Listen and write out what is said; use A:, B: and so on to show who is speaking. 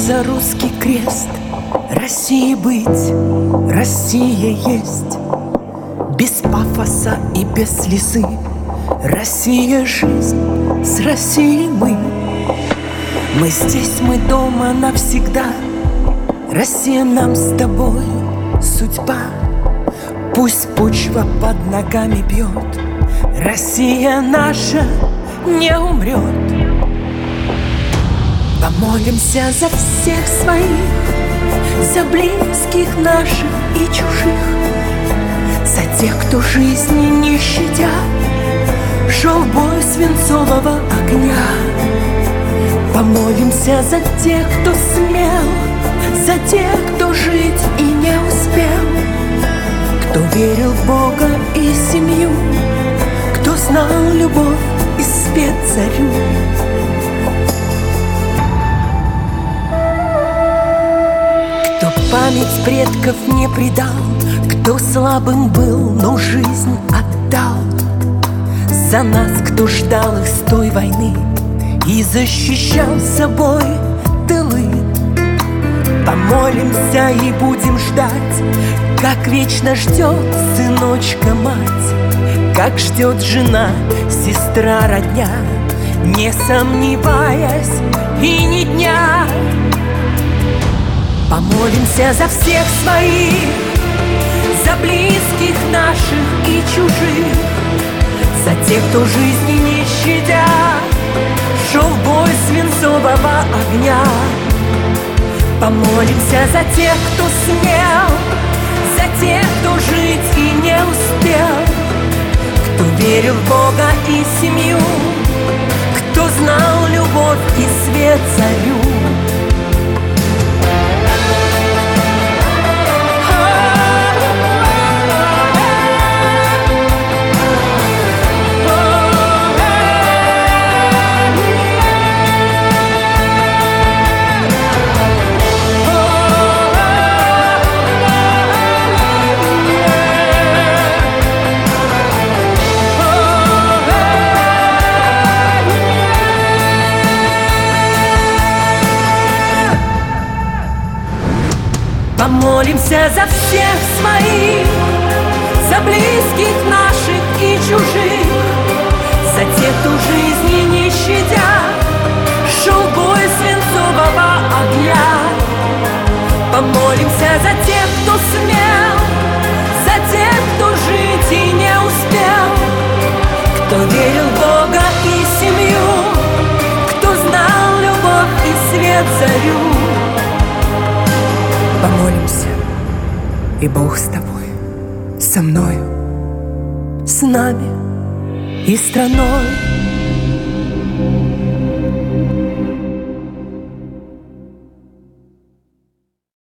A: за русский крест. России быть, Россия есть. Без пафоса и без слезы. Россия жизнь, с Россией мы. Мы здесь, мы дома навсегда. Россия нам с тобой судьба. Пусть почва под ногами бьет, Россия наша не умрет. Помолимся за всех своих, за близких наших и чужих, за тех, кто жизни не щадя шел в бой свинцового огня. Помолимся за тех, кто смел, за тех, кто жить и не успел, кто верил в Бога и семью, кто знал любовь и свет царю. Кто память предков не предал, кто слабым был, но жизнь отдал. За нас, кто ждал их с той войны и защищал собой тылы. Помолимся и будем ждать, как вечно ждет сыночка мать, как ждет жена, сестра, родня, не сомневаясь и ни дня. Помолимся за всех своих, за близких наших и чужих, за тех, кто жизни не щадя шел в бой свинцового огня. Помолимся за тех, кто смел, за тех, кто жить и не успел, кто верил в Бога и семью, кто знал любовь и свет царю. Помолимся за всех своих, за близких наших и чужих, за тех, кто жизни не щадя шел в бой свинцового огня. Помолимся за тех, кто смел, за тех, кто жить и не успел, кто верил в Бога и семью, кто знал любовь и свет царю. Помолимся, и Бог с тобой, со мною, с нами и страной.